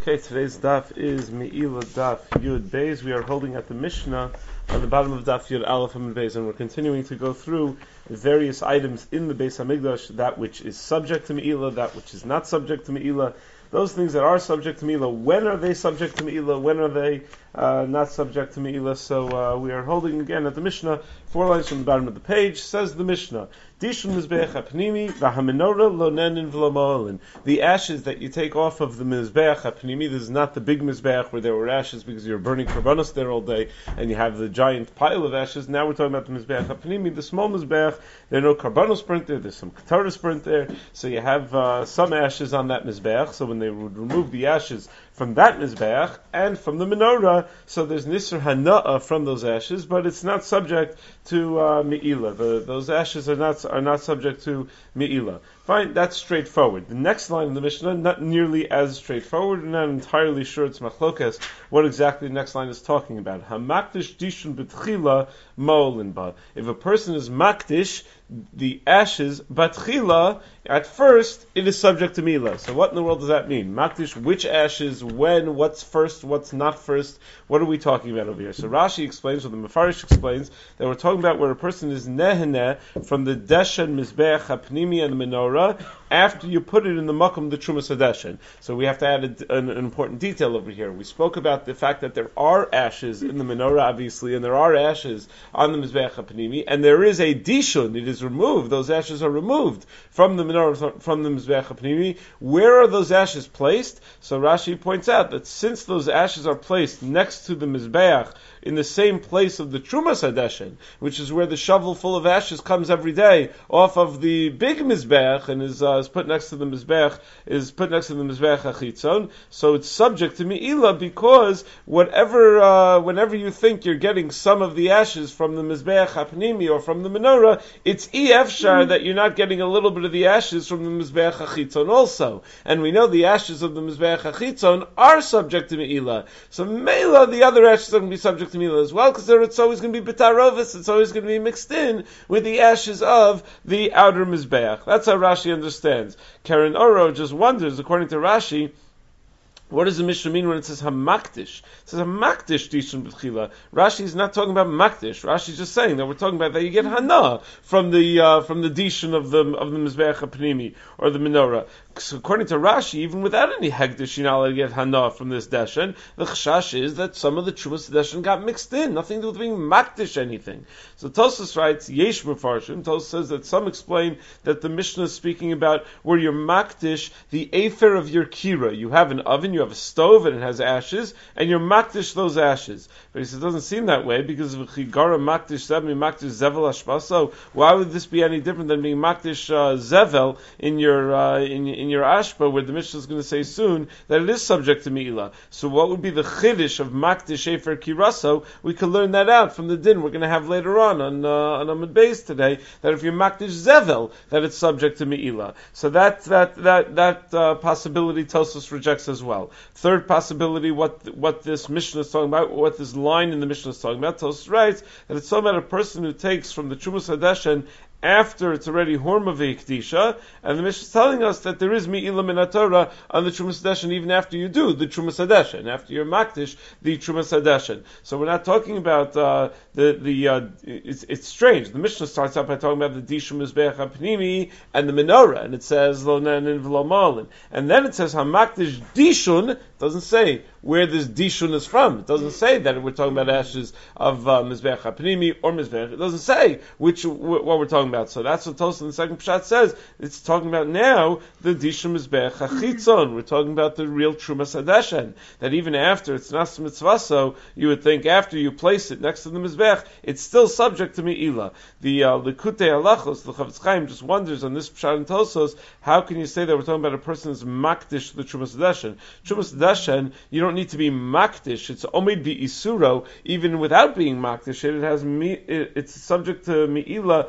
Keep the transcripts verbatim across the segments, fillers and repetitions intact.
Okay, today's daf is Me'ila Daf Yud Beis. We are holding at the Mishnah on the bottom of Daf Yud Aleph Amud Beis, and we're continuing to go through various items in the Beis Hamikdash, that which is subject to Me'ila, that which is not subject to Me'ila. Those things that are subject to Me'ila, when are they subject to Me'ila? When are they uh, not subject to Me'ila? So uh, we are holding again at the Mishnah, four lines from the bottom of the page. Says the Mishnah, Dishun Mizbeach HaPnimi v'hamenorah lo nenin v'lo ma'olin. The ashes that you take off of the Mizbeach HaPnimi, this is not the big Mizbeach where there were ashes because you're burning korbanos there all day and you have the giant pile of ashes. Now we're talking about the Mizbeach HaPnimi, the small Mizbeach. There are no korbanos burnt there, there's some kataras burnt there, so you have uh, some ashes on that Mizbeach. So when they would remove the ashes from that Mizbeach and from the menorah, so there's Nisr Hana'ah from those ashes, but it's not subject to uh, Me'ila. The, those ashes are not are not subject to Me'ila. Fine, that's straightforward. The next line in the Mishnah, not nearly as straightforward. We're not entirely sure it's machlokas what exactly the next line is talking about. Hamakdish dishun b'tchila ma'olin ba. If a person is makdish the ashes batchila, at first it is subject to Mila. So what in the world does that mean? Makdish, which ashes, when, what's first, what's not first? What are we talking about over here? So Rashi explains, or the Mefarish explains, that we're talking about where a person is neheneh from the deshen mizbeach hapnimi and the menorah after you put it in the makom the trumas hadeshen. So we have to add a, an, an important detail over here. We spoke about the fact that there are ashes in the menorah, obviously, and there are ashes on the mizbeach hapnimi, and there is a dishun. It is removed. Those ashes are removed from the menorah, from the mizbeach hapnimi. Where are those ashes placed? So Rashi points out that since those ashes are placed next to the mizbeach, in the same place of the Trumas Hadeshen, which is where the shovel full of ashes comes every day off of the big Mizbeach and is, uh, is put next to the Mizbeach, is put next to the Mizbeach HaChitzon. So it's subject to Me'ila because whatever, uh, whenever you think you're getting some of the ashes from the Mizbeach HaPnimi or from the menorah, it's Efshar that you're not getting a little bit of the ashes from the Mizbeach HaChitzon also. And we know the ashes of the Mizbeach HaChitzon are subject to Me'ila. So Me'ila, the other ashes are going to be subject to Me'ila as well, because it's always going to be bitarovis, it's always going to be mixed in with the ashes of the outer Mizbeach. That's how Rashi understands. Karen Oro just wonders, according to Rashi, what does the Mishnah mean when it says hamakdish? It says hamakdish dishun b'tchila. Rashi is not talking about makdish. Rashi is just saying that we're talking about that you get hana from the uh, from the dishun of the of the mizbeach hapnimi or the menorah. So according to Rashi, even without any hegdish, you're not allowed to get hana from this deshen. The chashash is that some of the trumas deshen got mixed in, nothing to do with being makdish anything. So Tosfos writes yesh mefarshim. Tosfos says that some explain that the Mishnah is speaking about where you're makdish the afer of your kira. You have an oven. You have a stove and it has ashes, and you're makdish those ashes. But he says it doesn't seem that way because of chigara makdish zevmi makdish zevel ashpaso. Why would this be any different than being makdish uh, zevel in your uh, in, in your ashpa, where the Mishnah is going to say soon that it is subject to meila? So what would be the chiddush of makdish efer kiraso? We can learn that out from the din we're going to have later on on uh, on Amud Beis today. That if you're makdish zevel, that it's subject to meila. So that that that that uh, possibility Tosfos rejects as well. Third possibility, what what this Mishnah is talking about, what this line in the Mishnah is talking about, Tosfos writes that it's talking about a person who takes from the Trumas Hadeshen after it's already Horma Ve'ikdisha, and the Mishnah is telling us that there is Me'ila Min HaTorah on the Trumas Hadeshen even after you do the Trumas Hadeshen, after you're Makdish, the Trumas Hadeshen. So we're not talking about uh, the, the uh, it's, it's strange. The Mishnah starts out by talking about the Dishum Mizbeach HaPnimi and the Menorah, and it says Lo Nenin V'lo Ma'olin. And then it says HaMakdish Dishun, doesn't say where this Dishun is from. It doesn't say that we're talking about ashes of uh, Mizbeach HaPnimi or Mizbeach. It doesn't say which what we're talking about. So that's what Tosfos in the second Pshat says. It's talking about now the Dishum Mizbeach HaChitzon. We're talking about the real Trumas Hadeshen. That even after it's Nas Mitzvah, so you would think after you place it next to the Mizbeach, it's still subject to Me'ila. The uh, Likutei Halachos, the Chavetz Chaim, just wonders on this Pshat and Tosfos, how can you say that we're talking about a person who's makdish the Trumas Hadeshen? Trumas Hadeshen, you don't need to be makdish. It's omid bi isuro, even without being makdish. It has me, it, it's subject to Me'ila mim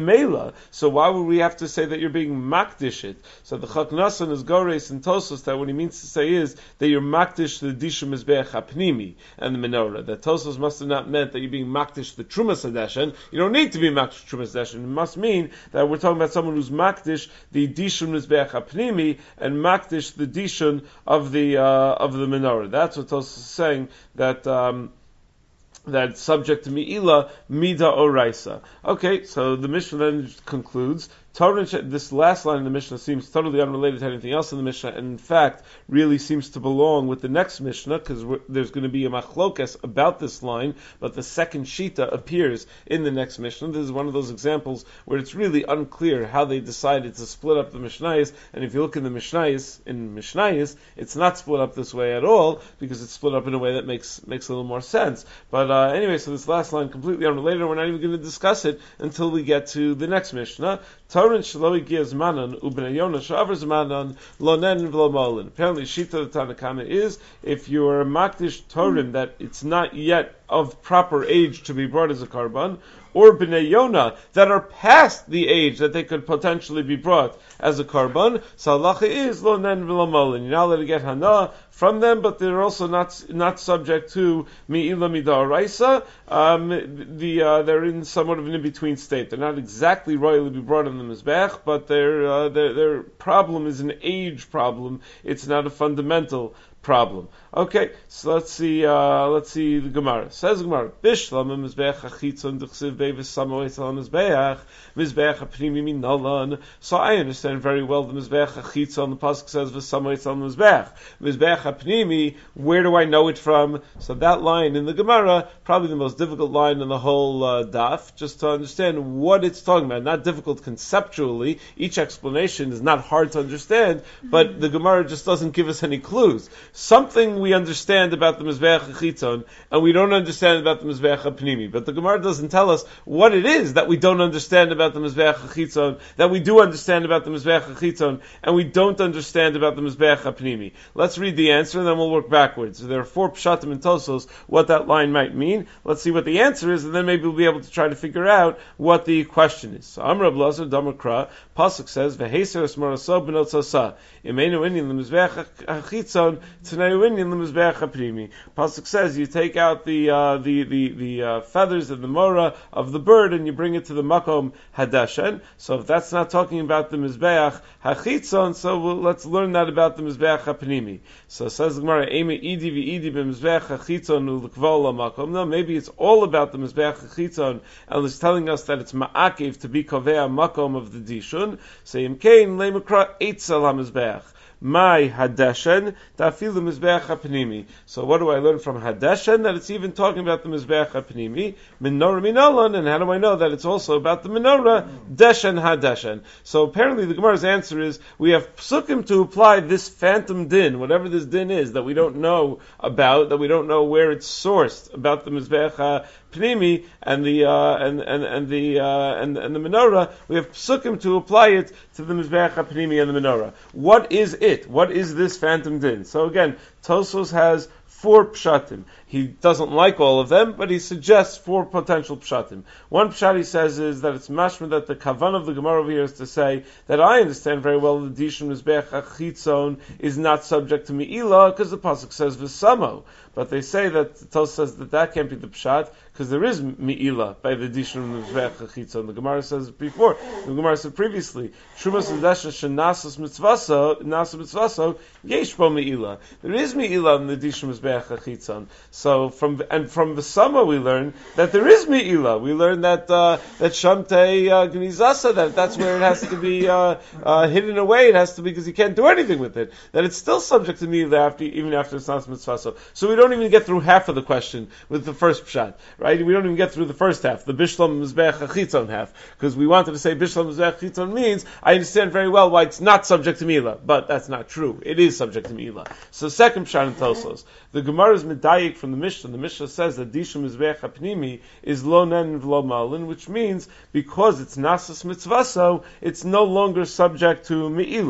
Memela. So why would we have to say that you're being makdish it? So the Chak Nasan is Gores and Tosos that what he means to say is that you're makdish the Dishum Mizbeach HaPnimi and the menorah. That Tosos must have not meant that you're being makdish the Trumas Hadeshen. You don't need to be makdish Trumas Hadeshen. It must mean that we're talking about someone who's makdish the Dishum Mizbeach HaPnimi and makdish the Dishun of the uh, of the menorah. That's what Tosos is saying, that um, that it's subject to Mi'ila, Mida Oraisa. Okay, so the Mishnah then concludes, this last line in the Mishnah seems totally unrelated to anything else in the Mishnah, and in fact, really seems to belong with the next Mishnah, because there's going to be a machlokes about this line, but the second shita appears in the next Mishnah. This is one of those examples where it's really unclear how they decided to split up the Mishnayos, and if you look in the Mishnayos, in Mishnayos, it's not split up this way at all, because it's split up in a way that makes makes a little more sense. But uh, anyway, so this last line, completely unrelated, and we're not even going to discuss it until we get to the next Mishnah. Apparently, Shita the Tanakama is, if you are a Makdish Torim that it's not yet of proper age to be brought as a Karban, or Bnei Yonah that are past the age that they could potentially be brought as a Karban, so halacha is Lo Nen V'Lo Molin. You're not allowed to get Hana from them, but they're also not not subject to Mi'ila Midaraisa. Um, the uh, they're in somewhat of an in-between state. They're not exactly royally be brought on the Mizbech, but their, uh, their their problem is an age problem. It's not a fundamental problem. Okay, so let's see. Uh, let's see the Gemara. Says the Gemara, Bishlam mizbeach achitzon d'chsiv bevis samois al mizbeach mizbeach apnimi minalan. So I understand very well the mizbeach achitzon. The pasuk says v'samois al mizbeach mizbeach apnimi. Where do I know it from? So that line in the Gemara, probably the most difficult line in the whole uh, daf, just to understand what it's talking about. Not difficult conceptually. Each explanation is not hard to understand, but the Gemara just doesn't give us any clues. Something we understand about the Mizbeach HaChitzon, and we don't understand about the Mizbeach HaPnimi. But the Gemara doesn't tell us what it is that we don't understand about the Mizbeach HaChitzon, that we do understand about the Mizbeach HaChitzon, and we don't understand about the Mizbeach HaPnimi. Let's read the answer, and then we'll work backwards. So there are four pshatim and tosos, what that line might mean. Let's see what the answer is, and then maybe we'll be able to try to figure out what the question is. So Amr Ablazer, Damar Kra, Pasuk says, V'heser esmaraso b'not sasa, Imenu inyan l'Mizbeach HaChitzon, T'nei inyan l'Mizbeach HaPnimi. Pasuk says, you take out the uh, the the, the uh, feathers and the mora of the bird and you bring it to the makom hadashen. So if that's not talking about the Mizbeach HaChitzon, so we'll, let's learn that about the Mizbeach HaPnimi. So says the Gemara, Eime idi v'idi b'Mizbeach HaChitzon u'l'kval makom. No, maybe it's all about the Mizbeach HaChitzon, and it's telling us that it's ma'akev to be kovea makom of the dishun. So imkein le'makra eitzel ha-Mizbeach. My Hadeshen, Tafilu Mizbeach HaPnimi. So what do I learn from Hadeshen? That it's even talking about the Mizbeach HaPnimi. Menorah Minalan, and how do I know that it's also about the Menorah? Deshen Hadeshen. So apparently the Gemara's answer is, we have psukim to apply this phantom din, whatever this din is, that we don't know about, that we don't know where it's sourced, about the Mizbeach HaPnimi and the, uh, and, and, and the, uh, and, and the Menorah. We have psukim to apply it to the Mizbeach HaPnimi and the Menorah. What is it? What is this phantom din? So again, Tosos has four pshatim. He doesn't like all of them, but he suggests four potential pshatim. One pshat he says is that it's mashma that the kavan of the Gemara over here is to say that I understand very well the Dishum Mizbeach HaChitzon is not subject to Mi'ila because the pasuk says v'samo. But they say that Tosos says that that can't be the pshat because there is Mi'ila by the Dishum Mizbeach HaChitzon. The Gemara says before, the Gemara said previously, Shumas Hadeshen shenasas mitzvaso, nasa mitzvaso, yesh bo Mi'ila. There is Mi'ila in the Dishum Mizbeach HaChitzon. So from and from the Sama we learn that there is Mi'ila. We learn that uh, that Shamtei uh, Gnizasa, that that's where it has to be uh, uh, hidden away. It has to be because you can't do anything with it. That it's still subject to Mi'ila after, even after it's not mitzvaso. So we don't even get through half of the question with the first pshat, right? We don't even get through the first half, the Bishlam Mizbeach HaChitzon half, because we wanted to say Bishlam Mizbeach HaChitzon means I understand very well why it's not subject to Mi'ila, but that's not true. It is subject to Mi'ila. So second pshat in Tosos, the Gemara is medayik from the Mishnah. The Mishnah says that Dishum Mizbeach HaPnimi is lo nen v'lo malin, which means because it's nasas mitzvaso, it's no longer subject to Mi'ila.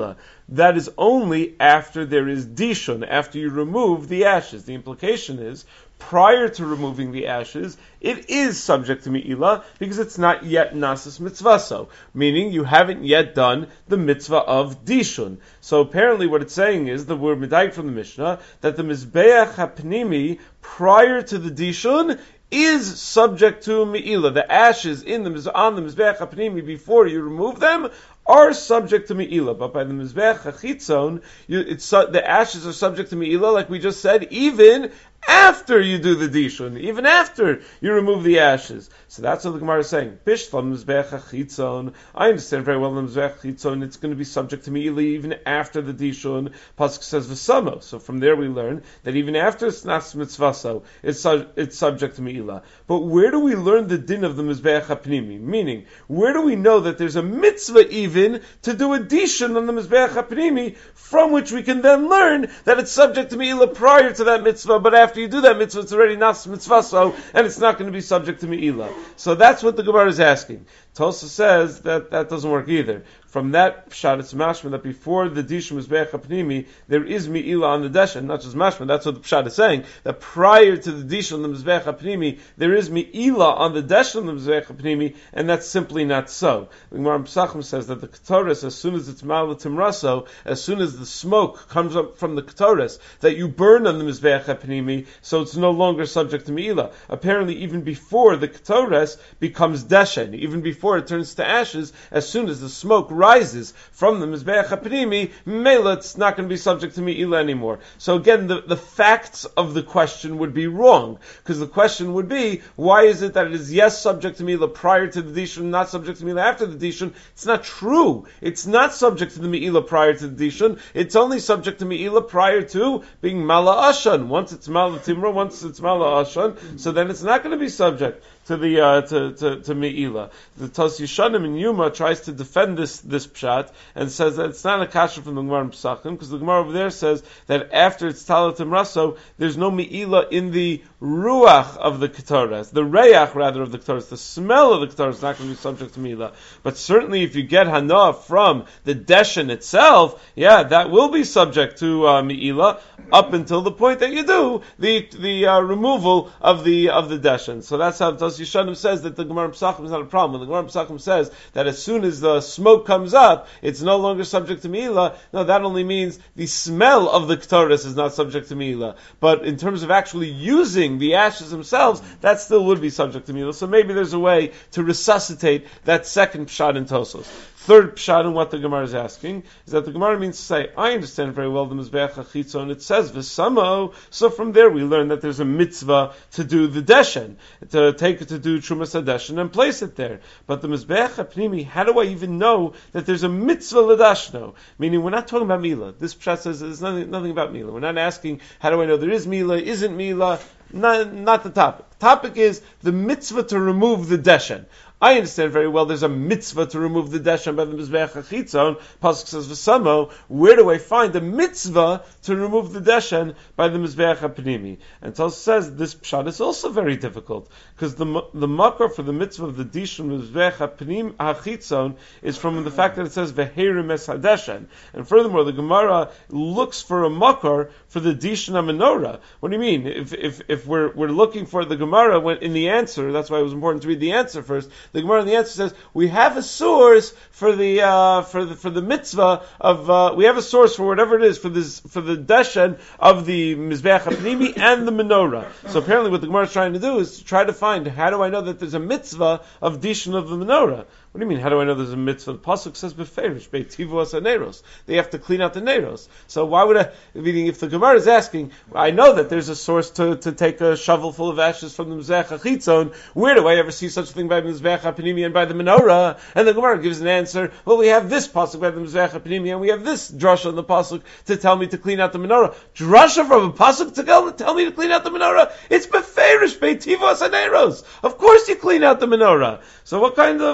that is only after there is dishun, after you remove the ashes. The implication is, prior to removing the ashes, it is subject to Me'ilah because it's not yet Nasis Mitzvaso, meaning you haven't yet done the mitzvah of Dishun. So apparently what it's saying is, that we're medayik from the Mishnah, that the Mizbeach HaPnimi, prior to the Dishun, is subject to Me'ilah. The ashes in the, on the Mizbeach HaPnimi, before you remove them, are subject to Me'ilah, but by the Mizbeach HaChitzon, you, it's, the ashes are subject to Me'ilah, like we just said, even after you do the Dishun, even after you remove the ashes. So that's what the Gemara is saying. Bishlam Mizbeach HaChitzon, I understand very well the Mizbeach HaChitzon, it's going to be subject to Me'ilah even after the Dishun. Pasuk says V'samo. So from there we learn that even after it's Nas Mitzvaso, it's, su- it's subject to Me'ilah. But where do we learn the din of the Mizbeach HaPnimi? Meaning, where do we know that there's a mitzvah even to do a Dishun on the Mizbeach HaPnimi, from which we can then learn that it's subject to Me'ilah prior to that mitzvah, but after you do that mitzvah, it's already Nas Mitzvaso, and it's not going to be subject to Me'ilah. So that's what the Gemara is asking. Tosa says that that doesn't work either. From that pshat, it's mashma that before the dishum mizbeach hapnimi, there is me'ilah on the deshen, not just mashma. That's what the pshat is saying. That prior to the dishum the mizbeach hapnimi, there is me'ilah on the deshen the mizbeach hapnimi, and that's simply not so. The Gemara Pesachim says that the ketores, as soon as it's malatim raso, as soon as the smoke comes up from the ketores, that you burn on the mizbeach hapnimi, so it's no longer subject to me'ilah. Apparently, even before the ketores becomes deshen, even before it turns to ashes, as soon as the smoke rises from the Mizbeach HaPnimi, Mela, it's not going to be subject to Me'ilah anymore. So again, the, the facts of the question would be wrong, because the question would be, why is it that it is yes subject to Me'ilah prior to the Dishun, not subject to Me'ilah after the Dishun? It's not true. It's not subject to the Me'ilah prior to the Dishun. It's only subject to Me'ilah prior to being Mala Ashan. Once it's Mala Timra, once it's Mala Ashan, so then it's not going to be subject to the uh, to to, to Me'ilah. The Tos Yishanim in Yuma tries to defend this this pshat and says that it's not a kasha from the Gemara in Pesachim, because the Gemara over there says that after it's Talatim Raso, there's no Me'ilah in the ruach of the Ketores, the reach rather of the Ketores, the smell of the Ketores is not going to be subject to Me'ilah. But certainly if you get Hana from the Deshen itself, yeah, that will be subject to uh, Me'ilah up until the point that you do the the uh, removal of the of the Deshen. So that's how Tos Yishanim says that the Gemara Pesachim is not a problem. When the Gemara Pesachim says that as soon as the smoke comes up, it's no longer subject to Me'ilah, no, that only means the smell of the Ketores is not subject to Me'ilah. But in terms of actually using the ashes themselves, that still would be subject to Me'ilah. So maybe there's a way to resuscitate that second pshat in Tosos. Third pshat in what the Gemara is asking is that the Gemara means to say, I understand very well the Mizbeach HaChitzon, it says V'samo, so from there we learn that there's a mitzvah to do the Deshen, to take it to do Trumas HaDeshen and place it there. But the Mizbeach HaPnimi, how do I even know that there's a mitzvah L'dashno? Meaning we're not talking about Milah. This pshat says there's nothing, nothing about Milah. We're not asking, how do I know there is Milah, isn't Milah? Not, not the topic. The topic is the mitzvah to remove the Deshen. I understand very well there's a mitzvah to remove the Deshen by the Mizbeach HaChitzon. Pasuk says V'samo. Where do I find a mitzvah to remove the Deshen by the Mizbeach HaPnimi? And Tos says this pshat is also very difficult, because the the makar for the mitzvah of the Dishon Mizbeach HaChitzon is from the fact that it says V'herim es HaDeshen. And furthermore, the Gemara looks for a makar for the Dishon HaMenorah. What do you mean? If if if we're we're looking for the Gemara when in the answer, that's why it was important to read the answer first. The Gemara in the answer says we have a source for the uh, for the for the mitzvah of uh, we have a source for whatever it is for this for the deshen of the Mizbeach HaPnimi and the menorah. So apparently, what the Gemara is trying to do is to try to find, how do I know that there's a mitzvah of dishon of the menorah? What do you mean? How do I know there's a mitzvah? The pasuk says beferish beitivu as neros. They have to clean out the neros. So why would I? Meaning, if the Gemara is asking, I know that there's a source to, to take a shovel full of ashes from the Mizbeach HaChitzon. Where do I ever see such a thing by the Mizbeach HaPnimi and by the menorah? And the Gemara gives an answer. Well, we have this pasuk by the Mizbeach HaPnimi, and we have this drasha on the pasuk to tell me to clean out the menorah. Drasha from a pasuk to tell me to clean out the menorah? It's beferish beitivu as neros. Of course, you clean out the menorah. So what kind of uh,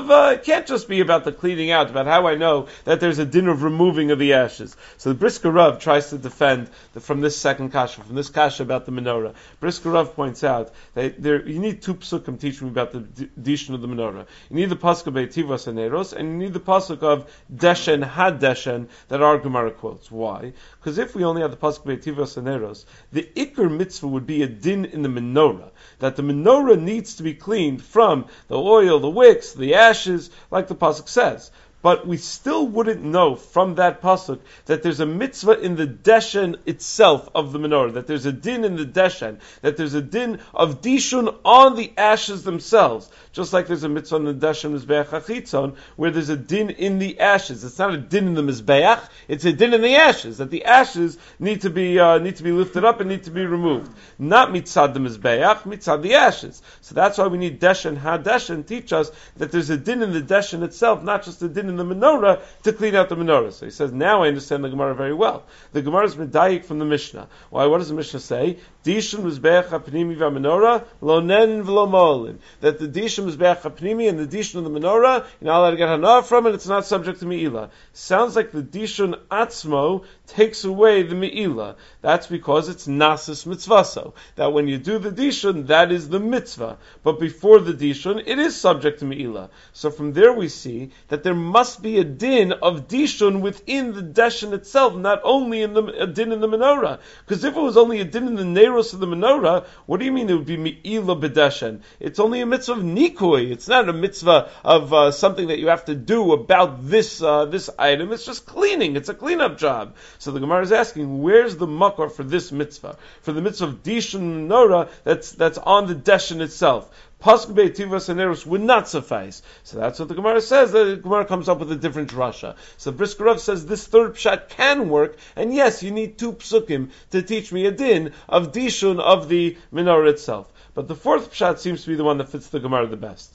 can't just be about the cleaning out, about how I know that there's a din of removing of the ashes. So the Brisker Rav tries to defend the, from this second kasha, from this kasha about the menorah. Brisker Rav points out that there, you need two psukim teaching me about the dishon of the menorah. You need the pasuk of Beitivas and Eros, and you need the pasuk of Deshen had Deshen that our Gemara quotes. Why? Because if we only had the pasuk of Beitivas and Eros, the ikr mitzvah would be a din in the menorah, that the menorah needs to be cleaned from the oil, the wicks, the ashes, like the pasuk says. But we still wouldn't know from that pasuk that there's a mitzvah in the deshen itself of the menorah, that there's a din in the deshen, that there's a din of dishun on the ashes themselves, just like there's a mitzvah in the deshen mizbeach hachitzon, where there's a din in the ashes. It's not a din in the mizbeach; it's a din in the ashes, that the ashes need to be uh, need to be lifted up and need to be removed, not mitzad the mizbeach, mitzad the ashes. So that's why we need deshen ha deshen teach us that there's a din in the deshen itself, not just a din in the menorah to clean out the menorah. So he says, now I understand the Gemara very well. The Gemara is medayik from the Mishnah. Why? What does the Mishnah say? Dishon mizbeach hapnimi v'menorah lo nen v'lo mo'olin. That the dishon mizbeach hapnimi and the dishon of the menorah, you're not allowed to get hana from it. It's not subject to me'ilah. Sounds like the dishon atzmo takes away the me'ilah. That's because it's nasis mitzvaso. That when you do the dishon, that is the mitzvah. But before the dishon, it is subject to me'ilah. So from there we see that there must must be a din of dishun within the deshen itself, not only in the a din in the menorah. Because if it was only a din in the neros of the menorah, what do you mean it would be me'ilah b'deshen? It's only a mitzvah of nikui. It's not a mitzvah of uh, something that you have to do about this uh, this item. It's just cleaning. It's a cleanup job. So the Gemara is asking, where's the makor for this mitzvah? For the mitzvah of dishun menorah that's that's on the deshen itself. Pasuk Beitivas and Eros would not suffice. So that's what the Gemara says. The Gemara comes up with a different drasha. So Brisker Rav says this third pshat can work, and yes, you need two psukim to teach me a din of dishun of the menorah itself. But the fourth pshat seems to be the one that fits the Gemara the best.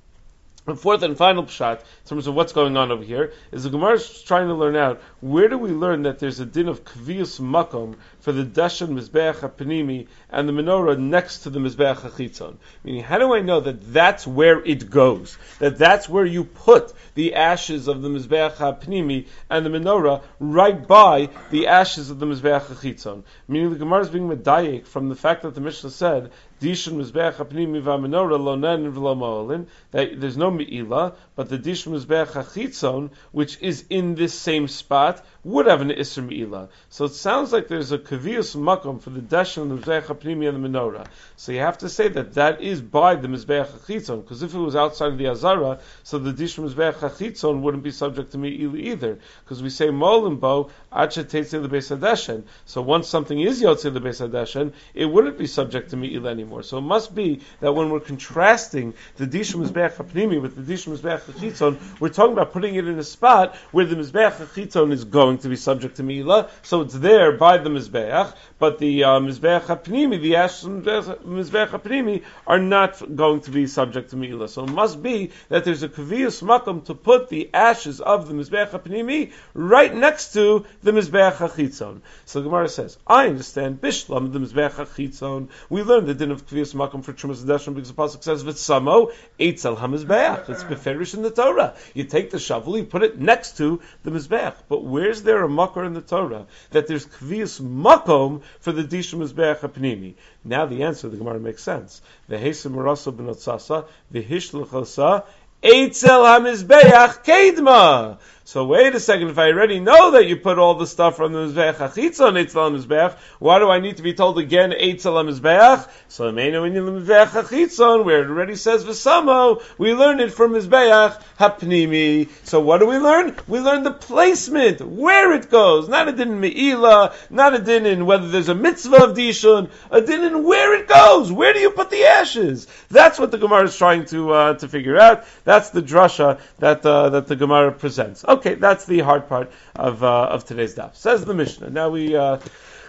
The fourth and final pshat, in terms of what's going on over here, is the Gemara is trying to learn out, where do we learn that there's a din of kvius makom for the deshen mizbeach hapnimi and the menorah next to the mizbeach hachitzon? Meaning, how do I know that that's where it goes? That that's where you put the ashes of the mizbeach hapnimi and the menorah right by the ashes of the mizbeach hachitzon? Meaning, the Gemara is being medayik from the fact that the Mishnah said, Dishon mizbeach hapnimi v'menorah lo nen v'lo mo'olin, that there's no me'ilah, but the dishon mizbeach hachitzon, which is in this same spot, would have an isser me'ilah. So it sounds like there's a kavius makom for the dashon, the mizbeach hapnimi, and the menorah. So you have to say that that is by the mizbeach hachitzon, because if it was outside of the azara, so the dishon mizbeach hachitzon wouldn't be subject to me'ilah either, because we say mo'olin bo acha teitze the beis hadeshen. So once something is yotze the beis hadeshen, it wouldn't be subject to me'ilah anymore. So it must be that when we're contrasting the dishon mizbeach hapnimi with the dishon mizbeach hachitzon, we're talking about putting it in a spot where the mizbeach hachitzon is going to be subject to me'ilah, so it's there by the mizbeach, but the uh, mizbeach hapnimi, the ashes of mizbeach hapnimi, are not going to be subject to me'ilah. So it must be that there's a kaviyus makom to put the ashes of the mizbeach hapnimi right next to the mizbeach hachitzon. So the Gemara says, I understand bishlam the mizbeach hachitzon. We learned the din of kaviyus makom for Trumas Hadeshen because the pasuk says v'tzamo eitzel hamizbeach. It's beferish in the Torah. You take the shovel, you put it next to the mizbeach. But where's there a makor in the Torah that there's kaviyus makom for the dishon mizbeach hapnimi? Now the answer of the Gemara makes sense. V'hesim maraso b'notzasa v'hishlachasa eitzel hamizbeach kedma. So wait a second, if I already know that you put all the stuff from the Mizbeach HaChitzon, Eitzel HaMizbeach, why do I need to be told again, Eitzel HaMizbeach? So I may know in the Mizbeach HaChitzon, where it already says V'samo, we learn it from Mizbeach HaPnimi. So what do we learn? We learn the placement, where it goes. Not a din in Me'ilah, not a din in whether there's a mitzvah of Dishon, a din in where it goes. Where do you put the ashes? That's what the Gemara is trying to uh, to figure out. That's the drasha that uh, that the Gemara presents. Okay, that's the hard part of uh, of today's daf. Says the Mishnah. Now we uh,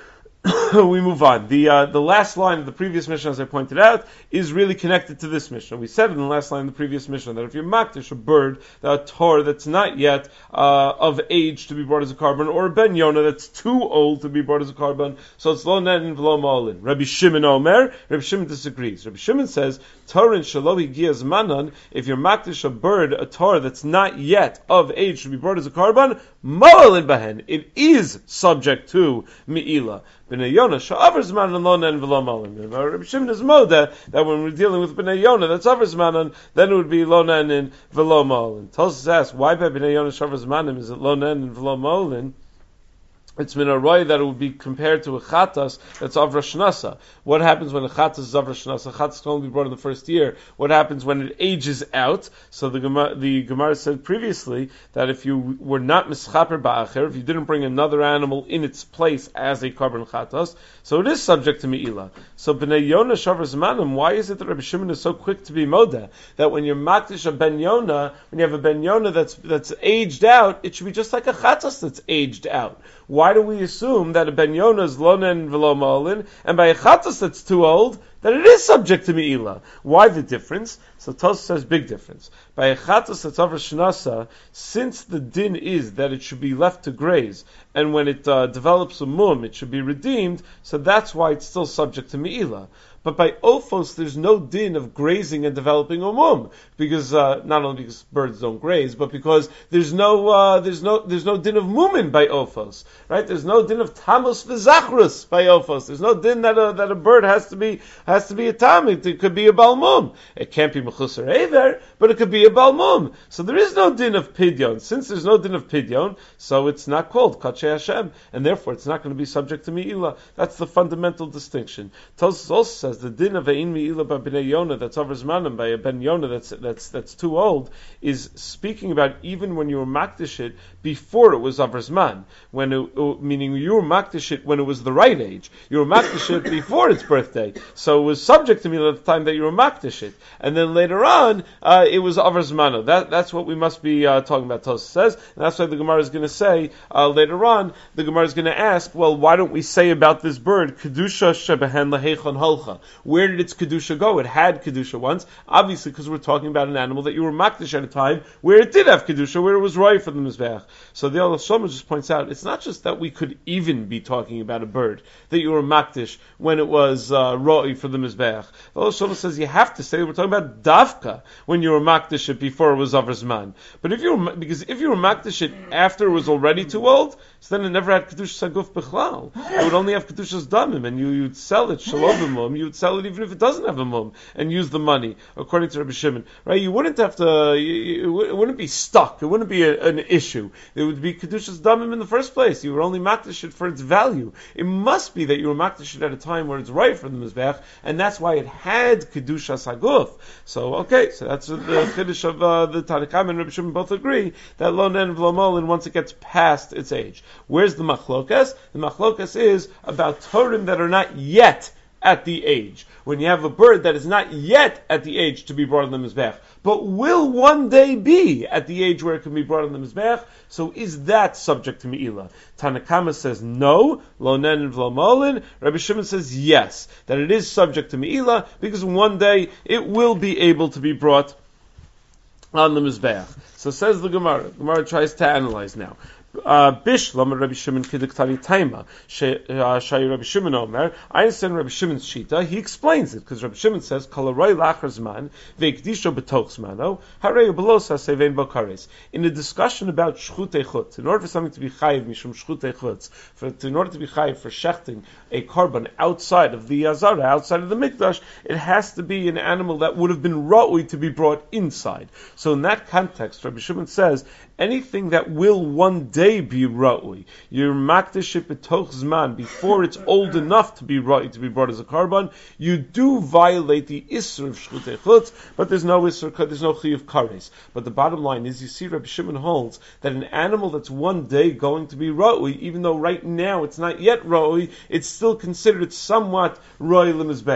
we move on. The uh, the last line of the previous Mishnah, as I pointed out, is really connected to this Mishnah. We said in the last line of the previous Mishnah that if you're makdish a bird, a tor that's not yet uh, of age to be brought as a carbon, or a ben yonah that's too old to be brought as a carbon, so it's lo nen v'lo ma'olin. Rabbi Shimon Omer, Rabbi Shimon disagrees. Rabbi Shimon says, torin shelo higias manan, if you're makdish a bird, a tor that's not yet of age to be brought as a carbon, ma'olin bahen, it is subject to mi'ila. B'nai Yonah sha'avar zmanan lo nen v'lo ma'olin. Rabbi Shimon is moda that when we're dealing with B'nai Yonah that's avar zmanan, then it would be lo nen and v'lo ma'olin. Tosfos asks, why by B'nai Yonah sha'avar zmanan is it lo nen and v'lo ma'olin? It's been a roy that it would be compared to a chatas that's avra shnasa. What happens when a chatas is avra shnasa? Chatas can only be brought in the first year. What happens when it ages out? So the Gemara, the Gemara said previously that if you were not mischaper ba'acher, if you didn't bring another animal in its place as a carbon chatas, so it is subject to mi'ila. So b'nei Yonah shavar zmanim, why is it that Rabbi Shimon is so quick to be moda? That when you're makdish a ben Yonah, when you have a ben Yonah that's that's aged out, it should be just like a chatas that's aged out. Why do we assume that a ben Yonah is lo nen v'lo ma'olin, and by a chatas that's too old, that it is subject to mi'ila? Why the difference? So Tosfos says big difference. By a chatas that's over shnasa, since the din is that it should be left to graze, and when it uh, develops a mum, it should be redeemed, so that's why it's still subject to mi'ila. But by ophos, there's no din of grazing and developing a mum, because uh, not only because birds don't graze, but because there's no uh, there's no there's no din of mumin by ophos, right? There's no din of tamus v'zachrus by ophos. There's no din that a, that a bird has to be has to be a tam. It, it could be a balmum. It can't be mechusar either, but it could be a balmum. So there is no din of pidyon. Since there's no din of pidyon, so it's not called kachei Hashem, and therefore it's not going to be subject to mi'ila. That's the fundamental distinction. Tosfos also says the din of ein mi'ila by b'nei Yonah that's over zmanim, by a ben Yonah that's that's that's too old, is speaking about even when you were makdish it before it was over zman, when it, meaning you were makdish it when it was the right age. You were makdish it before its birthday, so it was subject to mi'ila at the time that you were makdish it, and then later on uh, it was over zmano. That that's what we must be uh, talking about. Tosfos says, and that's why the Gemara is going to say uh, later on. The Gemara is going to ask, well, why don't we say about this bird kedusha shebehen laheichon holcha? Where did its kedusha go? It had kedusha once, obviously because we're talking about an animal that you were makdish at a time where it did have kedusha, where it was roy for the mizbeach. So the Al Shlomo just points out, it's not just that we could even be talking about a bird that you were makdish when it was uh, roy for the mizbeach. The Al Shlomo says you have to say we're talking about davka when you were makdish it before it was over zman. But if you were, because if you were makdish it after it was already too old, so then it never had kedusha saguf bichlal. It would only have kedusha's damim, and you you'd sell it shalom, you would sell it even if it doesn't have a mum, and use the money, according to Rabbi Shimon. Right? You wouldn't have to, you, it wouldn't be stuck, it wouldn't be a, an issue. It would be Kedusha's Damim in the first place. You were only makdish it for its value. It must be that you were makdish it at a time where it's right for the Mizbech, and that's why it had Kedusha's Haguf. So, okay, so that's the Chiddush of uh, the Tanakhama and Rabbi Shimon both agree that Lo Nen V'Lo Molin once it gets past its age. Where's the Machlokas? The Machlokas is about Torim that are not yet at the age. When you have a bird that is not yet at the age to be brought on the Mizbech, but will one day be at the age where it can be brought on the Mizbech, so is that subject to Me'ilah? Tanakama says no, Lo Nen and V'Lo Molin. Rabbi Shimon says yes, that it is subject to Me'ilah, because one day it will be able to be brought on the Mizbech. So says the Gemara. Gemara tries to analyze now. Bish Lama Rabbi Shimon Kidiktari Taima Shai Rabbi Shimon Omer. I understand Rabbi Shimon's shita. He explains it because Rabbi Shimon says Kalaroy Lachazman Veikdisho Betochsmano Harei Belosa Sevein Bokares. In a discussion about Shchutei Chutz, in order for something to be chayiv mishum Shchutei Chutz, for in order to be chayiv for shechting a carbon outside of the Azara, outside of the Mikdash, it has to be an animal that would have been ra'ui to be brought inside. So in that context, Rabbi Shimon says anything that will one day be ra'ui, you're makdish it b'toch zman, before it's old enough to be ra'ui, to be brought as a carbon, you do violate the isser of shchutei chutz, but there's no isser, there's no chiyuv kares. But the bottom line is, you see, Rabbi Shimon holds that an animal that's one day going to be ra'ui, even though right now it's not yet ra'ui, it's still considered somewhat ra'ui l'mizbeach.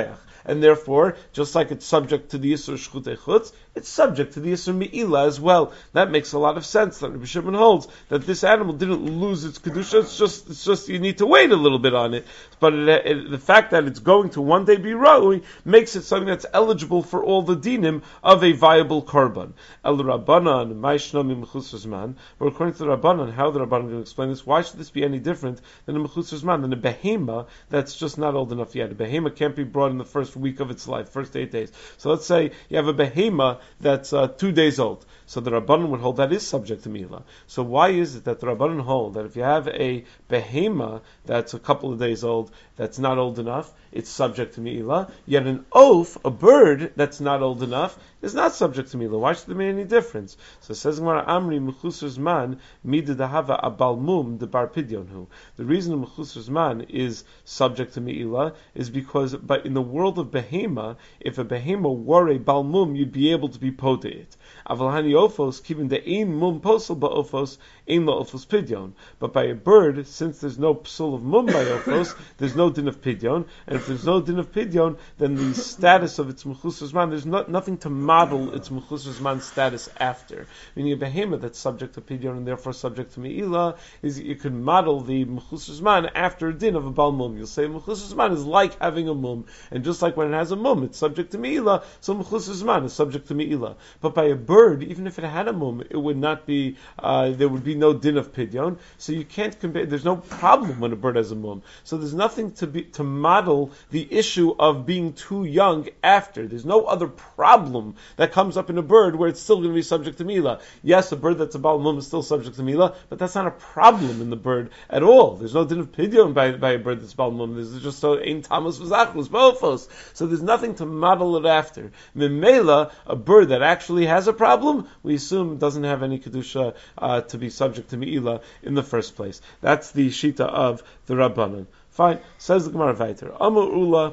and therefore, just like it's subject to the Yisur Shchutei Chutz, it's subject to the Yisur Me'ila as well. That makes a lot of sense. That Rabbi Shimon holds that this animal didn't lose its kedusha. It's just, it's just you need to wait a little bit on it. But it, it, the fact that it's going to one day be ra'ui makes it something that's eligible for all the dinim of a viable korban. El Rabbanan, Ma'ishnami Mechusar Zman. But according to the Rabbanan, how the Rabbanan going to explain this? Why should this be any different than a Mechusar Zman, than a behema that's just not old enough yet? A behema can't be brought in the first week of its life, first eight days. So let's say you have a behema that's uh, two days old. So the Rabbanan would hold that is subject to Mi'ila. So why is it that the Rabbanan hold that if you have a behema that's a couple of days old, that's not old enough, it's subject to Mi'ila, yet an oaf, a bird that's not old enough, is not subject to Mi'ila? Why should there be any difference? So it says, Amri Mechusar Zman midadahava abalmum de bar pidyonhu. The reason Mechusar Zman is subject to Mi'ila is because, but in the world of behema, if a behema were a balmum, you'd be able to be pote it. Avalhani ofos, kivin de ein mum posel ba ofos, ein la ofos pidyon. But by a bird, since there's no psul of mum by ofos, there's no din of pidyon, and if there's no din of pidyon, then the status of its Mechusar Zman, there's not, nothing to model its Mechusar Zman status after. Meaning a behema that's subject to pidyon and therefore subject to Me'ila, is you can model the Mechusar Zman after a din of a bal mum. You'll say Mechusar Zman is like having a mum, and just like when it has a mum, it's subject to Me'ila, so Mechusar Zman is subject to Me'ila. But by a bird, even if it had a mum, it would not be, uh, there would be no din of pidyon, so you can't compare, there's no problem when a bird has a mum. So there's nothing to be, to model the issue of being too young after. There's no other problem that comes up in a bird where it's still going to be subject to Mila. Yes, a bird that's a Baal Mum is still subject to Mila, but that's not a problem in the bird at all. There's no din of pidyon by, by a bird that's Baal Mum. There's just so ein tamas v'zachlus bofos. So there's nothing to model it after. Memela, a bird that actually has a problem, we assume doesn't have any kedusha uh, to be subject to Me'ila in the first place. That's the shita of the Rabbanan. Fine. Says the Gemara Vayter. Amar Ula,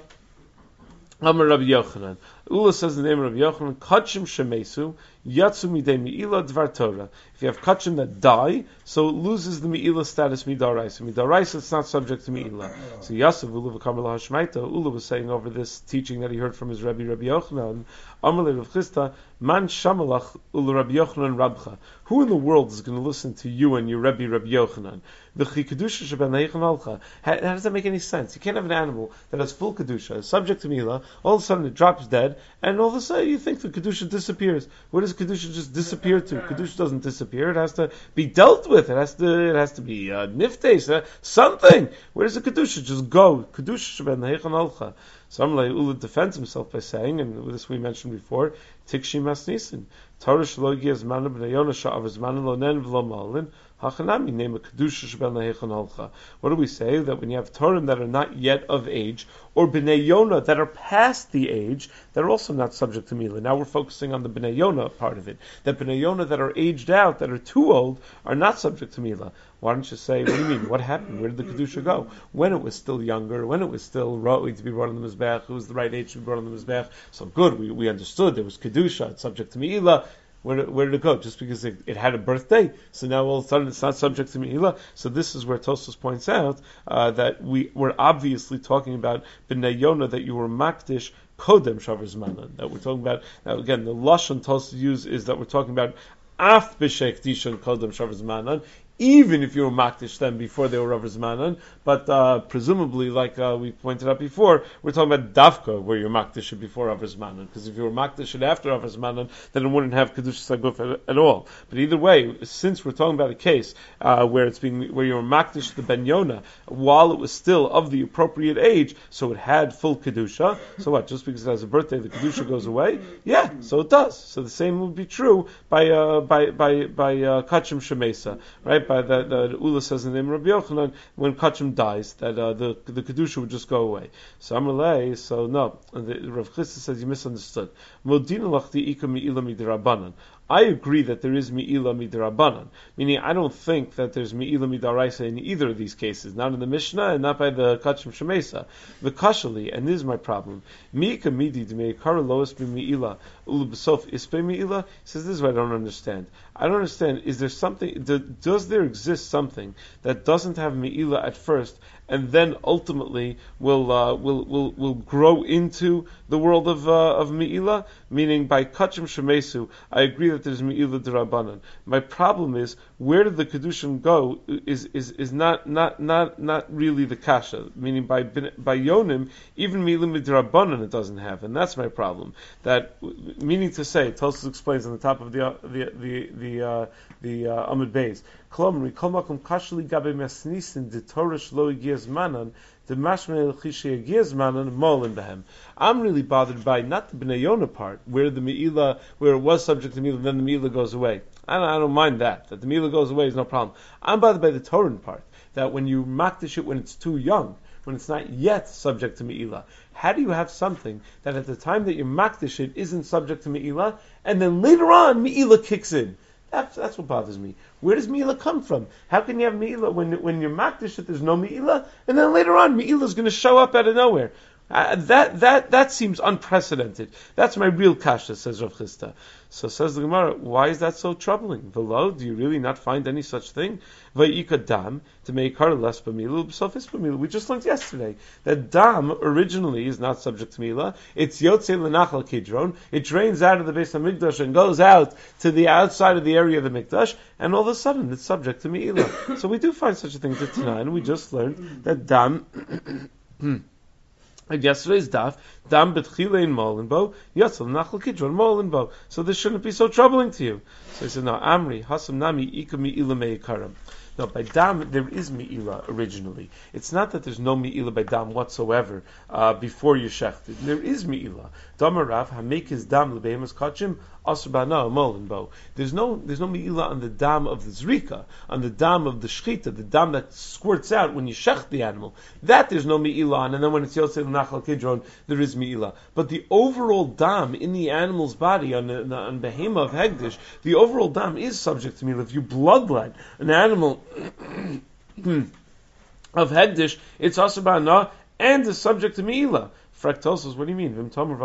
Amar Rabbi Yochanan. Ula says the name of Rabbi Yochanan, Kachim Shemesu, Yatsu Midei Me'ila Dvar Torah. If you have Kachim that die, so it loses the Me'ila status Midaraisa. Midaraisa, it's not subject to Me'ila. So Yasav Ula v'Kamar Lahashmaita, Ula was saying over this teaching that he heard from his Rebbe, Rabbi Yochanan, Amar Le Rav Chisda, Man Shamalach Ula Rabbi Yochanan Rabcha. Who in the world is going to listen to you and your Rebbe, Rabbi Yochanan? V'chi Kedusha Sheben Leichen Alcha. How does that make any sense? You can't have an animal that has full Kedusha, subject to Me'ila, all of a sudden it drops dead, and all of a sudden you think the Kedusha disappears. Where does Kedusha just disappear to? Kedusha doesn't disappear. It has to be dealt with. It has to It has to be uh, niftes, uh, something. Where does the Kedusha just go? Kedusha Sheben Leichen Alcha. Samlai Ula defends himself by saying, and this we mentioned before, Tikshi Masnisin. Torah Shlogi as man of Bnei Sha'av as man lo nen v'lo malin. Hachanami name a kedusha shebel nehechon halcha. What do we say? That when you have Torahim that are not yet of age, or Bnei Yonah that are past the age, they're also not subject to Mila. Now we're focusing on the Bnei Yonah part of it. That Bnei Yonah that are aged out, that are too old, are not subject to Mila. Why don't you say, what do you mean? What happened? Where did the Kedusha go? When it was still younger, when it was still ra'ui to be brought on the Mizbech, it was the right age to be brought on the Mizbech. So good, we, we understood there was Kedusha, it's subject to Mila. Where did, where did it go? Just because it, it had a birthday, so now all of a sudden it's not subject to Me'ila. So this is where Tosfos points out uh, that we were obviously talking about B'nai Yonah, that you were makdish kodem shavar zmanan. That we're talking about, now again, the lashon Tosfos use is that we're talking about af b'shek dishon kodem shavar zmanan, even if you were makdish them before they were Rav Zmanan, but uh, presumably, like uh, we pointed out before, we're talking about Davka, where you're makdish before Rav Zmanan, because if you were makdish after Rav Zmanan, then it wouldn't have Kedusha Saguf at, at all. But either way, since we're talking about a case uh, where it's being where you were makdish the Ben Yonah while it was still of the appropriate age, so it had full Kedusha, so what, just because it has a birthday, the Kedusha goes away? Yeah, so it does. So the same would be true by uh, by by by uh, Kachim Shemesa, right? By the, the, the Ula says in the name of Rabbi Yochanan, when Kachim dies, that uh, the the Kedusha would just go away. So Amalei, so no, the, Rav Chisda says you misunderstood. Modina lachti ika mi'ila midirabanan. I agree that there is mi'ila midirabanan, meaning I don't think that there's mi'ila midaraisa in either of these cases, not in the Mishnah and not by the Kachim Shemesa. The Kashali, and this is my problem, mi'ika midi d'meikara lois b'mi'ila ulu b'sof ispe mi'ila, says this is what I don't understand. I don't understand, is there something, does there exist something that doesn't have mi'ila at first, and then ultimately will uh, will will will grow into the world of uh, of Me'ilah. Meaning by Kachim Shemesu, I agree that there's Me'ilah D'Rabbanan. My problem is where did the Kedushin go? Is is is not not not not really the kasha. Meaning by by Yonim, even Me'ilah D'Rabbanan it doesn't have, and that's my problem. That meaning to say, Tosfos explains on the top of the uh, the the the uh, the uh, Amud Beis. Klomri kol makom kashli gabe mesnisin de torish lo yigias manan the mashmei l'chishi yigias manan molin behem. I'm really bothered by not the Bnei Yonah part where the Me'ilah where it was subject to Me'ilah, then the Me'ilah goes away. I don't, I don't mind that. That the Me'ilah goes away is no problem. I'm bothered by the Torah part that when you makdish it when it's too young, when it's not yet subject to Me'ilah. How do you have something that at the time that you makdish it isn't subject to Me'ilah, and then later on Me'ilah kicks in? That's, that's what bothers me. Where does Me'ilah come from? How can you have Me'ilah when when you're makdish it, there's no Me'ilah, and then later on Me'ilah is going to show up out of nowhere? Uh, that that that seems unprecedented. That's my real kasha, says Rav Chisda. So says the Gemara, why is that so troubling? Velo, do you really not find any such thing? Vayika dam to make her less b'milah, b'sofis b'milah. We just learned yesterday that dam originally is not subject to milah. It's yotzei l'nachal kidron. It drains out of the Beis Hamikdash and goes out to the outside of the area of the Mikdash, and all of a sudden it's subject to milah. So we do find such a thing to Tanai, and we just learned that dam. And yesterday's daf, dam betchilein molenbo, yotzel nachal kidron molenbo. So this shouldn't be so troubling to you. So he said, no, Amri, hasam nami ika mi'ila me'ikaram. No, by dam there is mi'ilah originally. It's not that there's no mi'ilah by dam whatsoever uh, before you shechted. There is mi'ilah. Damarav hamek his dam lebehemus kachim asrbana molenbo. There's no there's no mi'ilah on the dam of the zrika, on the dam of the shchita, the dam that squirts out when you shech the animal. That there's no mi'ilah on, and then when it's yotzei l'nachal kidron, there is mi'ilah. But the overall dam in the animal's body on the, on behema of hegdish, the overall dam is subject to mi'ilah. If you bloodlet an animal of hegdish, it's asrbana and is subject to mi'ilah. Fractosos, what do you mean?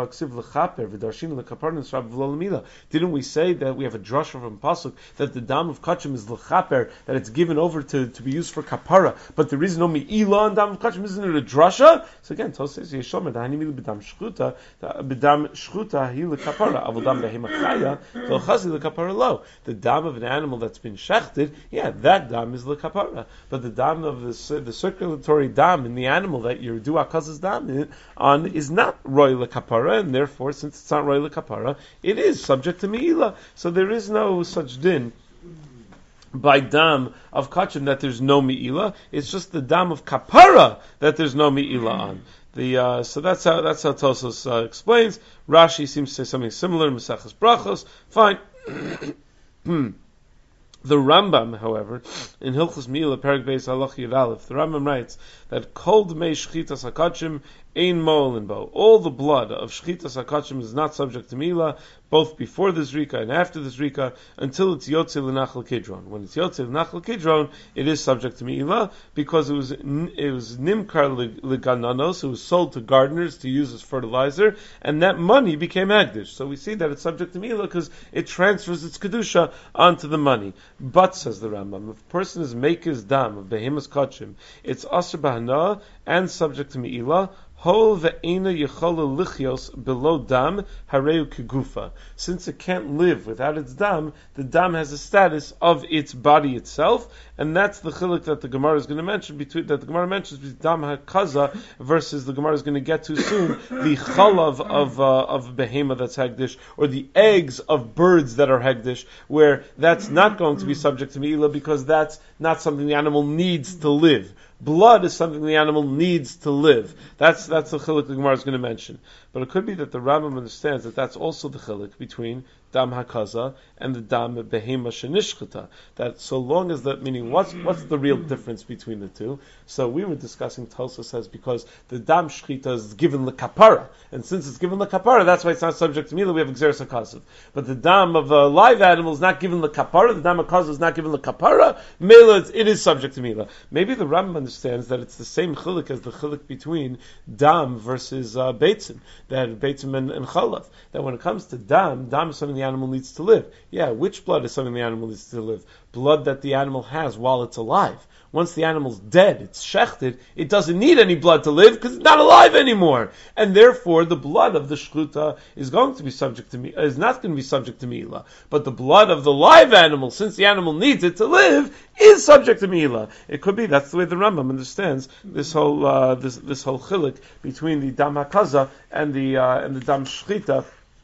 Didn't we say that we have a drasha from Pasuk that the dam of kachim is l'chaper, that it's given over to, to be used for kapara, but there is no mi'ilah on dam of kachim? Isn't it a drasha? So again, Tos says Yeshomer the hanimil b'dam shchuta, b'dam shchuta hi l'kapara, avol dam behema chaya v'chazi l'kapara lo. The dam of an animal that's been shechted, yeah, that dam is l'kapara, but the dam of the the circulatory dam in the animal that you do akaz's dam on is not roy kapara, and therefore, since it's not roy kapara, it is subject to mi'ilah. So there is no such din by dam of kachim that there's no mi'ilah. It's just the dam of kapara that there's no mi'ilah on. The uh, so that's how that's how Tosfos uh, explains. Rashi seems to say something similar. Maseches Brachos, fine. The Rambam, however, in Hilchos Mi'ilah, Perek Beis Halach Yud Aleph, the Rambam writes that Kol Dmei Shchitas HaKachim Ein Mo'elin Bo. All the blood of Shchitas HaKachim is not subject to Mi'ilah, both before the Zrika and after the Zrika, until it's Yotzei L'Nachal Kidron. When it's Yotzei L'Nachal Kidron, it is subject to Mi'ilah, because it was it was Nimkar L'Gananos, it was sold to gardeners to use as fertilizer, and that money became Hagdish. So we see that it's subject to Mi'ilah because it transfers its Kedusha onto the money. But, says the Rambam, if a person is Meikis Dam of Behemoth Kachim, it's Asr Bahana and subject to Mi'ilah. Hol ve'ena yechola lichios below dam hareu kegufa. Since it can't live without its dam, the dam has a status of its body itself, and that's the chiluk that the Gemara is going to mention between that the Gemara mentions between dam hakaza versus the Gemara is going to get to soon the chalav of uh, of behema that's hegdish, or the eggs of birds that are hegdish, where that's not going to be subject to mi'ilah because that's not something the animal needs to live. Blood is something the animal needs to live. That's that's the chiluk the Gemara is going to mention. But it could be that the Rambam understands that that's also the chiluk between dam hakaza and the dam behema shenishchata. That so long as that, meaning what's what's the real difference between the two? So we were discussing, Tulsa says, because the dam shchita is given lekapara, and since it's given lekapara, that's why it's not subject to milah. We have exeris hakazav. But the dam of a live animal is not given lekapara. The dam hakaza is not given lekapara. Milah, it is subject to milah. Maybe the Rambam understands that it's the same chiluk as the chiluk between dam versus uh, beitzim, that beitzim and, and chalav. That when it comes to dam, dam is something the animal needs to live. Yeah, which blood is something the animal needs to live? Blood that the animal has while it's alive. Once the animal's dead, it's shechted, it doesn't need any blood to live because it's not alive anymore. And therefore, the blood of the shchuta is going to be subject to me, is not going to be subject to mi'ila. But the blood of the live animal, since the animal needs it to live, is subject to mi'ila. It could be, that's the way the Rambam understands this whole, uh, this, this whole chilik between the dam hakaza and the, uh, and the dam shchita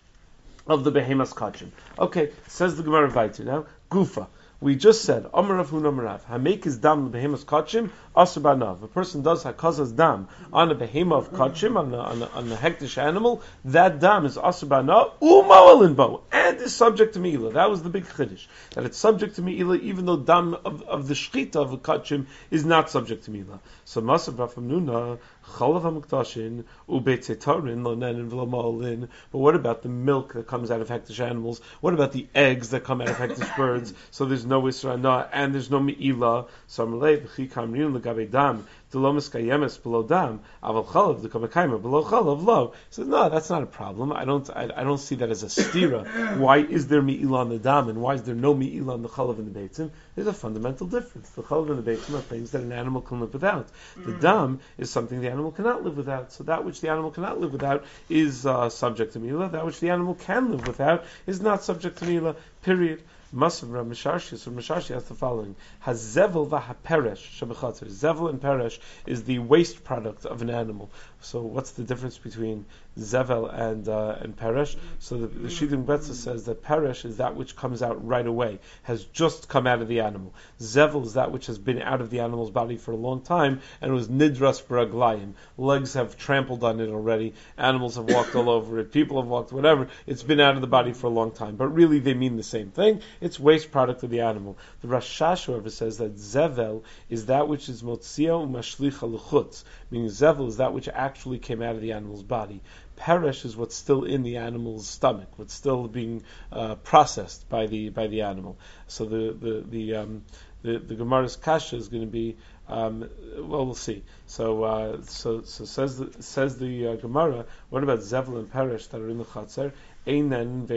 of the behemas kachim. Okay, says the Gemara Vayter now, gufa. We just said, Amar Rav Huna Amar Rav, Hamek is dam behemas kachim asur banav. A person does hakaza's dam on a behema of kachim, on a, on a, on a hektish animal, that dam is asur banav u'ma'alin bo, and is subject to mi'ila. That was the big chiddush, that it's subject to mi'ila, even though dam of, of the shchita of a kachim is not subject to mi'ila. So Masav Rav Hamnuna chalav hamuktashin u'beitzetarin lonenin v'lama'alin. But what about the milk that comes out of hektish animals? What about the eggs that come out of hektish birds? So there's no isra na and there's no mi'ila. So Amalei b'chi kamrin l'gabei dam d'lomis kayemes below dam aval chalav d'kabekayma below chalav lo. So no, that's not a problem. I don't I, I don't see that as a stira. Why is there mi'ila on the dam and why is there no mi'ila on the chalav and the beitzim? There's a fundamental difference. The chalav and the beitzim are things that an animal can live without. The dam is something the animal cannot live without. So that which the animal cannot live without is uh, subject to mi'ila. That which the animal can live without is not subject to mi'ila. Period. Masav Rav Misharshi, so Misharshi has the following: Hazevel v'haperesh shebechatzer. Zevel and peresh is the waste product of an animal. So what's the difference between zevel and uh, and peresh? So the, the Shidduch Betzah says that peresh is that which comes out right away, has just come out of the animal. Zevel is that which has been out of the animal's body for a long time and was nidras b'raglayim. Legs have trampled on it already. Animals have walked all over it. People have walked, whatever. It's been out of the body for a long time. But really, they mean the same thing. It's waste product of the animal. The Rashash, however, says that zevel is that which is motzia u'mashlicha l'chutz, meaning zevel is that which actually came out of the animal's body. Peresh is what's still in the animal's stomach, what's still being uh, processed by the by the animal. So the the the um, the, the Gemara's kasha is going to be um, well, we'll see. So uh, so so says the, says the uh, Gemara. What about zevel and peresh that are in the chatzar? So what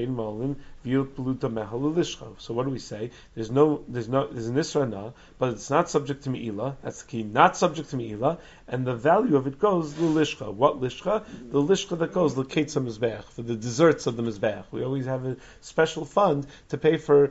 do we say? There's no, there's no, there's an isra na, but it's not subject to mi'ila. That's the key. Not subject to mi'ila, and the value of it goes l'lishcha. What lishcha? The lishcha that goes l'keitza mizbeach, for the desserts of the mizbeach. We always have a special fund to pay for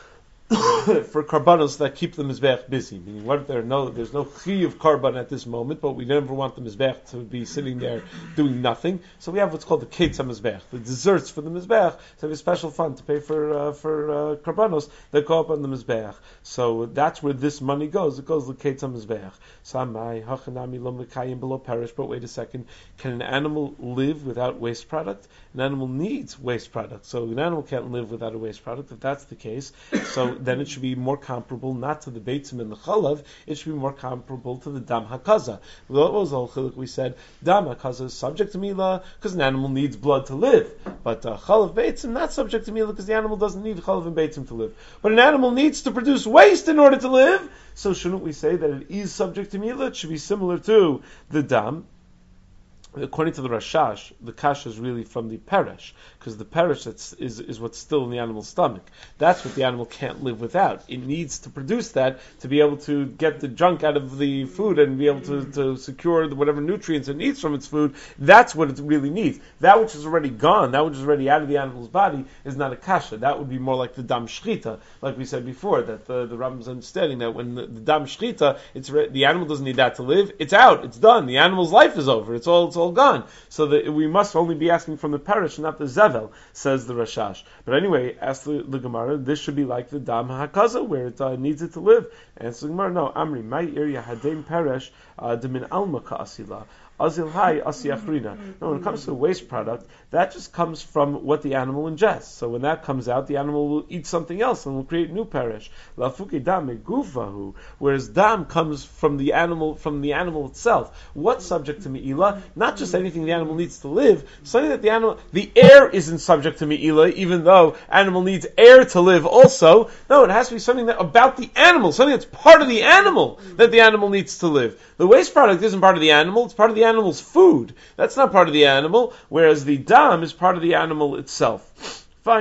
for karbanos that keep the mizbeach busy. Meaning, what if there are no, there's no chi of karban at this moment, but we never want the mizbeach to be sitting there doing nothing. So we have what's called the keitza mizbeach, the desserts for the mizbeach. So we have a special fund to pay for uh, for uh, karbanos that go up on the mizbeach. So that's where this money goes. It goes to the keitza mizbeach. Samai hachanami lo mekayim below perish. But wait a second, can an animal live without waste product? An animal needs waste product. So an animal can't live without a waste product. If that's the case, so then it should be more comparable not to the beitzim and the chalav, it should be more comparable to the dam hakaza. What was all chiluk? We said dam hakaza is subject to milah because an animal needs blood to live, but uh, chalav beitzim not subject to milah because the animal doesn't need chalav and beitzim to live. But an animal needs to produce waste in order to live, so shouldn't we say that it is subject to milah? It should be similar to the dam. According to the Rashash, the kasha is really from the peresh, because the peresh that's, is is what's still in the animal's stomach. That's what the animal can't live without. It needs to produce that to be able to get the junk out of the food and be able to, to secure the, whatever nutrients it needs from its food. That's what it really needs. That which is already gone, that which is already out of the animal's body, is not a kasha. That would be more like the dam shchita, like we said before, that the, the Rambam's understanding that when the, the dam shchita, it's re- the animal doesn't need that to live. It's out. It's done. The animal's life is over. It's all. It's all gone. So that we must only be asking from the parish, not the zevel, says the Rashash. But anyway, ask the, the Gemara, this should be like the dam hakaza, where it uh, needs it to live. Answer the Gemara, no, Amri, my area hadem parish, demin alma ka'asila. Azil hai asiyachrina. No, when it comes to a waste product, that just comes from what the animal ingests. So when that comes out, the animal will eat something else and will create new perish. Lafuke dam gufahu. Whereas dam comes from the animal, from the animal itself. What's subject to mi'ila? Not just anything the animal needs to live. Something that the animal, the air isn't subject to mi'ila, even though animal needs air to live also. No, it has to be something that about the animal, something that's part of the animal that the animal needs to live. The waste product isn't part of the animal; it's part of the animal's food. That's not part of the animal, whereas the dam is part of the animal itself. Fine.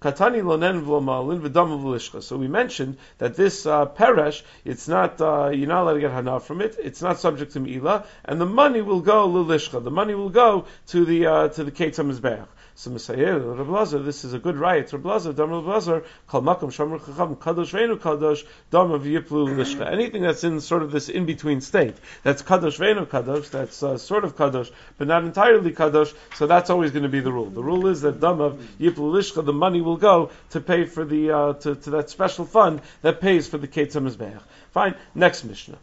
Katani lonen v'lomalin v'dam v'lishcha. So we mentioned that this uh, peresh, it's not uh, you're not allowed to get hana from it. It's not subject to meila, and the money will go l'lishcha. The money will go to the uh, to the Ketz HaMizbeach. So Messiah, Reb Lazar, this is a good riot. Reb Lazar, Dam Reb Lazar, Kal Makom Shomer Chacham Kadosh Veinu Kadosh Dam of Yiplu Lishcha. Anything that's in sort of this in between state, that's Kadosh Veinu Kadosh, that's uh, sort of Kadosh, but not entirely Kadosh. So that's always going to be the rule. The rule is that Dam of Yiplu Lishcha, the money will go to pay for the uh, to, to that special fund that pays for the Ketz HaMizbeach. Fine. Next Mishnah.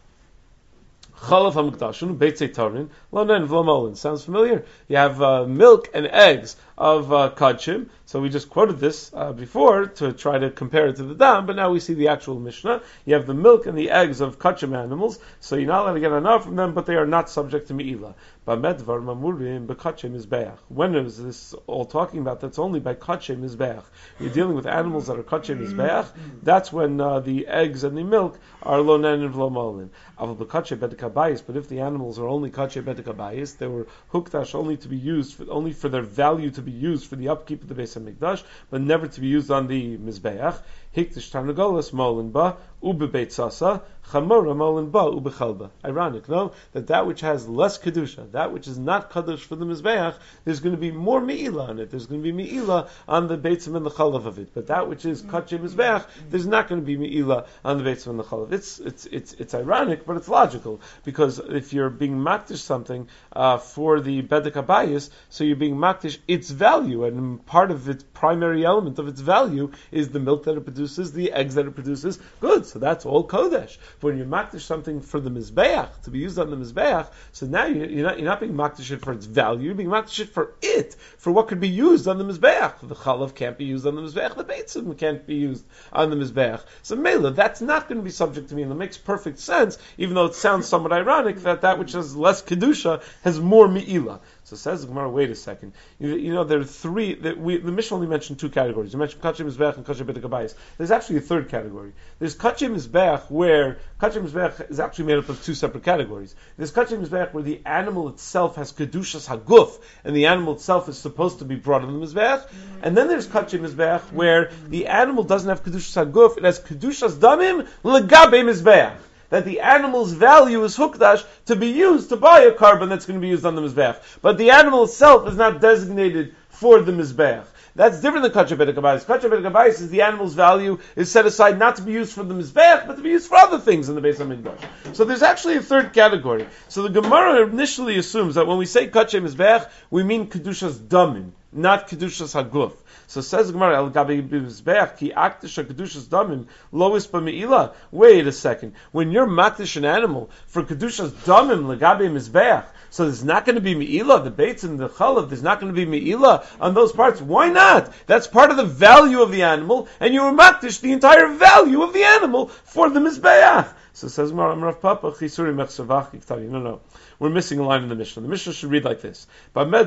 Chalav hamikdashun beitzei tarin lonen v'lomolin. Sounds familiar? You have uh, milk and eggs of uh, kachim. So we just quoted this uh, before to try to compare it to the dam, but now we see the actual Mishnah. You have the milk and the eggs of kachim animals, so you're not allowed to get enough from them, but they are not subject to me'ilah. Bamedvar mamurim bekachim mizbeach. When is this all talking about? That's only by kachim mizbeach. You're dealing with animals that are kachim mizbeach. That's when uh, the eggs and the milk are lonen and v'lomolin. Aval bekachim bedekabayis. But if the animals are only kachim bedekabayis, they were hukdash only to be used for, only for their value to be used for the upkeep of the Beis Hamikdash, but never to be used on the mizbeach. Hiktish tarnagolas molin ba ubebeit sasa chamora molin ba ubechalba. Ironic, no? That that which has less kedusha, that which is not kadosh for the mizbeach, there's going to be more me'ilah on it. There's going to be me'ilah on the beitzim and the chalav of it. But that which is kachim mizbeach, there's not going to be me'ilah on the beitzim and the chalav. It's it's it's it's ironic, but it's logical, because if you're being makdish something uh, for the bedek habayis, so you're being makdish its value, and part of its primary element of its value is the milk that it produces, the eggs that it produces. Good, so that's all kodesh. But when you're makdish something for the mizbeach, to be used on the mizbeach, so now you, you're not you're not being makdish it for its value, you're being makdish it for it, for what could be used on the mizbeach. The chalav can't be used on the mizbeach, the beitzim can't be used on the mizbeach. So mela, that's not going to be subject to me, and it makes perfect sense, even though it sounds somewhat ironic that that which has less kedusha has more me'ilah. So says the Gemara, wait a second. You, you know, there are three, that we, the Mishnah only mentioned two categories. You mentioned Kachim Mizbeach and Kachim Bedek Habayis. There's actually a third category. There's Kachim Mizbeach, where Kachim Mizbeach is actually made up of two separate categories. There's Kachim Mizbeach where the animal itself has Kedushas Haguf, and the animal itself is supposed to be brought on the Mizbeach. And then there's Kachim Mizbeach where the animal doesn't have Kedushas Haguf, it has Kedushas Damim Legabe Mizbeach. That the animal's value is hukdash to be used to buy a carbon that's going to be used on the mizbeach. But the animal itself is not designated for the mizbeach. That's different than kachim bedek habayis. Kachim bedek habayis is the animal's value is set aside not to be used for the mizbeach, but to be used for other things in the Beis Hamikdash. So there's actually a third category. So the Gemara initially assumes that when we say kachim mizbeach, we mean kedushas damim, not kedushas haguf. So says the Gemara, El Gabi Mizbeach ki aktish kedushas damim lois b'meila. Wait a second. When you're makdish an animal for kedushas damim legabi Mizbeach, so there's not going to be meila, the beitz and the chalav, there's not going to be meila on those parts. Why not? That's part of the value of the animal, and you were makdish the entire value of the animal for the Mizbeach. So says Gemara, Rav Papa, Chisuri Mechsavach Kiktari. No, no. We're missing a line in the Mishnah. The Mishnah should read like this. When do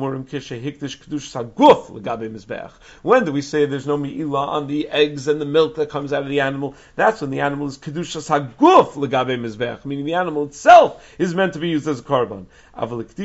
we say there's no me'ilah on the eggs and the milk that comes out of the animal? That's when the animal is kedushas haguf legabe mizbeach, meaning the animal itself is meant to be used as a korban. But if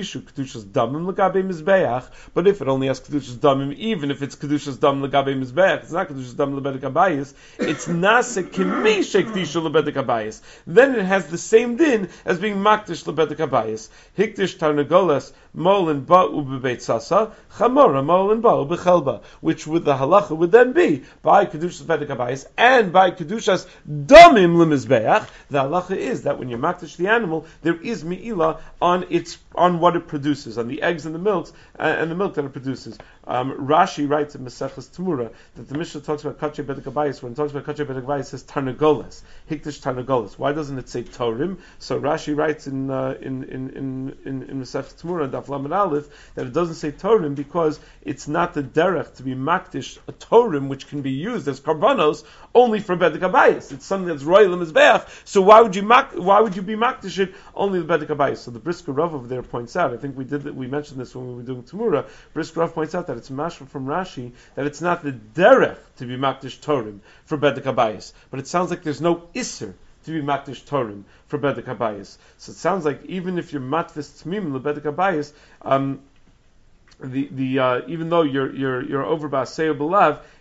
it only has kedushas damim, even if it's kedushas dam legabe mizbeach, it's not kedushas dam lebedek habayis, it's nase kimi shekdisha lebedek habayis. Then it has the same din as being makdish lebedek habayis. Hikdish tarnagolas molin ba ubebeit sasa chamora molin ba ubechelba, which with the halacha would then be by kedushas bedek habayis and by kedushas damim lemizbeach. The halacha is that when you makdish the animal, there is me'ilah on its on what it produces, on the eggs and the milks uh, and the milk that it produces. Um, Rashi writes in Maseches Tamura that the Mishnah talks about kachei bedek habayis. When it talks about kachei bedek habayis, it says tarnagolas, hikdish tarnagolas. Why doesn't it say torim? So Rashi writes in uh, in in in in, in Maseches Tamura Daf Lamed Aleph that it doesn't say torim because it's not the derech to be makdish a torim which can be used as karbanos only for bedek habayis. It's something that's royal in mizbeach. So why would you mak- why would you be makdish it only the bedek habayis? So the Brisker Rav over there points out. I think we did we mentioned this when we were doing Tamura. Brisker Rav points out that it's mashma from Rashi that it's not the derech to be makdish torim for bedek habayis, but it sounds like there's no isser to be makdish torim for bedek habayis. So it sounds like even if you're matvis tmim lebedek habayis, um, the the uh, even though you're you're you're over ba'aseh b'lav,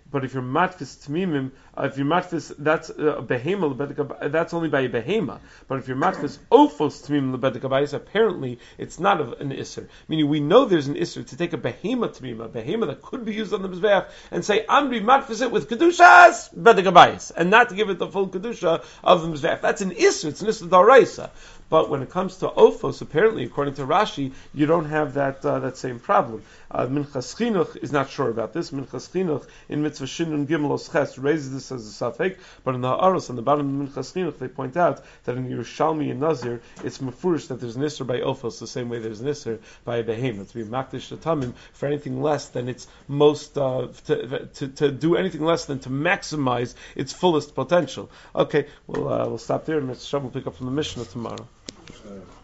But if you're matfis tmimim, uh, if you're matfis, that's uh, behema lebedek, that's only by a behema. But if you're matfis ofos tmimim lebedek abayis, apparently it's not an isser. Meaning we know there's an isser to take a behema tmimim, a behema that could be used on the mizbeach, and say amri matfis it with kedushas bedek abayis, and not to give it the full kedusha of the mizbeach. That's an isser. It's an isser daraisa. But when it comes to ofos, apparently, according to Rashi, you don't have that uh, that same problem. Uh, Minchas Chinuch is not sure about this. Minchas Chinuch in Mitzvah Shinun Gimel Os Ches raises this as a safek, but in the Ha'aros, on the bottom of Minchas Chinuch, they point out that in Yerushalmi and Nazir, it's mafurish that there's an isser by ofos the same way there's an isser by a behemoth. To be makdish tamim for anything less than its most, uh, to, to to do anything less than to maximize its fullest potential. Okay, well, uh, we'll stop there, and Mister Shab will pick up from the Mishnah tomorrow. Uh,